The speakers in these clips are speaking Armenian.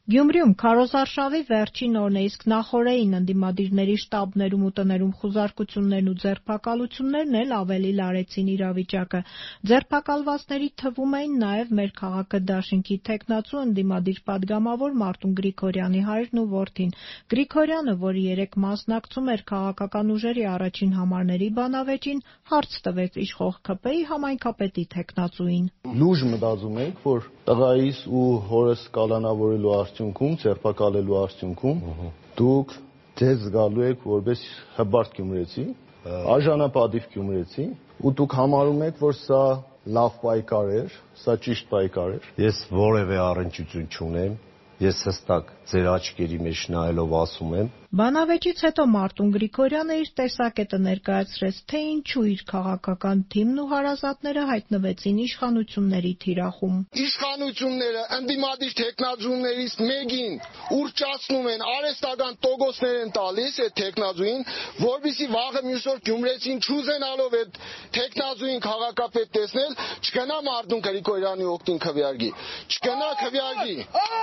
Գյումրիում քարոզարշավի վերջին օրն է, իսկ նախօրեին ընդդիմադիրների շտաբներում ու տներում խուզարկություններն ու ձերբակալություններն էլ ավելի լարեցին իրավիճակը։ Ձերբակալվածների թվում էին նաև մեր քաղաքը դաշինքի թեկնածու ընդդիմադիր պատգամավոր Մարտուն Գրիգորյանի հայրն ու որդին։ Գրիգորյանը, որը երեկ մասնակցում էր քաղաքական ուժերի առաջին համարների բանավեճին, հարց տվեց իշխող ՔՊ-ի համայնքապետի թեկնածուին։ Լուրջ մտածում եք, որ տղայիս ու հորս կալանավորելու արդյունքում, ձերբակալելու արդյունքում դուք ձեզ զգալու եք որպես հպարտ գյումրեցի, արժանապատիվ գյումրեցի, ու դուք համարում եք, որ սա լավ պայքար էր, սա ճիշտ պայքար էր։ Ես որևէ առնչություն չունեմ, ես հստակ ձեր աչքերի մեջ նայելով ասում եմ։ Բանավեճից հետո Մարտուն Գրիգորյանը իր տեսակետը ներկայացրեց, թե ինչու իր քաղաքական թիմն ու հարազատները հայտնվեցին իշխանությունների թիրախում։ Իշխանությունները ընդդիմադիր թեկնածուներից մեկին ուռճացնում են, արհեստական տոկոսներ են տալիս այդ թեկնածուին, որպեսզի վաղը մյուս օր գյումրեցին չուզենալով այդ թեկնածուին քաղաքապետ տեսնել, չգնա Մարտուն Գրիգորյանի օգտին քվեարկի, չգնա քվեարկի։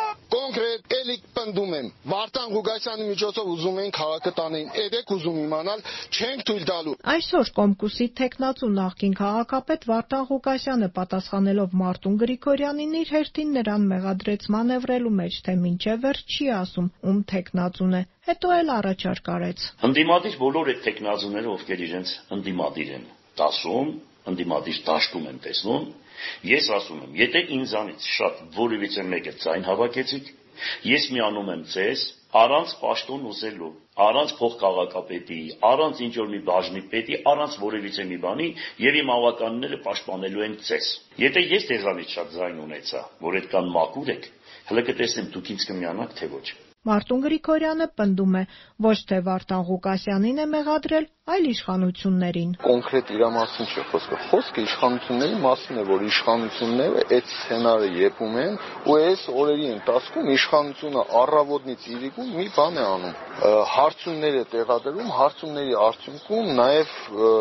Կոնկրետ էլի պնդում եմ, Վարդան Ղուկասյանի միջոցով ուզում են քաղաքը տանեն, եք ուզում իմանալ, չենք թույլ տալու։ Այսօր Կոմկուսի թեկնածու նախկին քաղաքապետ Վարդան Ղուկասյանը պատասխանելով Մարտուն Գրիգորյանին իր հերթին նրան մեղադրեց մանևրելու մեջ, թե մինչև վերջ չի ասում, ում թեկնածուն է, հետո էլ առաջարկ արեց։ Ընդդիմադիր բոլոր այդ թեկնածուները, ովքեր իրենց ընդդիմադիր են դասում, ընդդիմադիր դաշտում են տեսնում, ես ասում եմ, եթե ինձանից շատ որևիցե մեկը ձայն հավաքեցիք, ես միանում եմ ձեզ առանց պաշտոն ուզելու, առանց փոխքաղաքապետի, առանց ինչ-որ մի բաժնի պետի, առանց որևիցե մի բանի եւ իմ ավականները պաշտպանելու են ձեզ։ Եթե ես ձեզանից շատ ձայն ունեցա, որ այդքան մաքուր եք, հələ կտեսնեմ դուք ինձ կմիանաք, թե ոչ։ Մարտուն Գրիգորյանը պնդում է, ոչ թե Վարդան Ղուկասյանին է մեղադրել, այլ իշխանություններին։ Կոնկրետ իր մասին չի խոսքը։ Խոսքը իշխանությունների մասին է, որ իշխանությունները այդ սցենարը եպում են, ու այս օրերի ընթացքում իշխանությունը առավոտից իրիկուն մի բան է անում։ Հարցումներ է տեղադրում, հարցումների արդյունքում նաև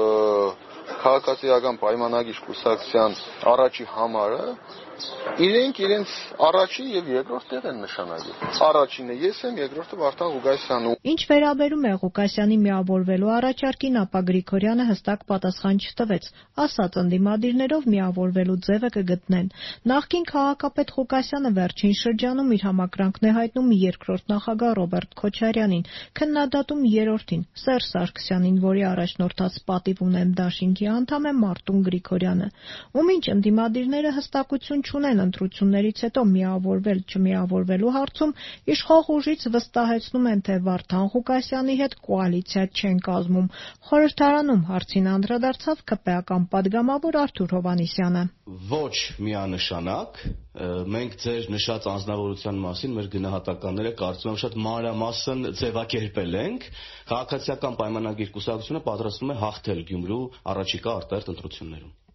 քաղաքացիական պայմանագիր կուսակցության առաջի համարը իրենք իրենց առաջին եւ երկրորդ տեղ են նշանակել։ Առաջինը ես եմ, երկրորդը Վարդան Ղուկասյանը։ Ինչ վերաբերում է Ղուկասյանի միավորվելու առաջարկին, ապա Գրիգորյանը հստակ պատասխան չտվեց, ասաց ընդդիմադիրներով միավորվելու ձևը կգտնեն։ Նախկին քաղաքապետ Ղուկասյանը վերջին շրջանում իր համակրանքն է հայտնում երկրորդ նախագահ Ռոբերտ Քոչարյանին, քննադատում երրորդին Սերժ Սարգսյանին, որի առաջնորդած պատիվ ունեն դաշինքի անդամ է Մարտուն Գրիգորյանը։ Ու մինչ ընդդիմադիրները հստակություն չունեն ընտրություններից հետո միավորվել չմիավորվելու հարցում, իշխող ուժից վստահեցնում են, թե Վարդան Ղուկասյանի հետ կոալիցիա չեն կազմում։ Խորհրդարանում հարցին անդրադարձավ ԿՊ-ական պատգամավոր Արթուր Հովհաննիսյանը։ Ոչ միանշանակ, մենք ձեր նշած անձնավորության մասին մեր գնահատականները կարծում եմ շատ մանրամասն ձևակերպել ենք։ Քաղաքացիական պայմանագիր կուսակցությունը պատրաստվում է հաղթել Գյումրու առաջիկա արտահերթ ընտրություններում։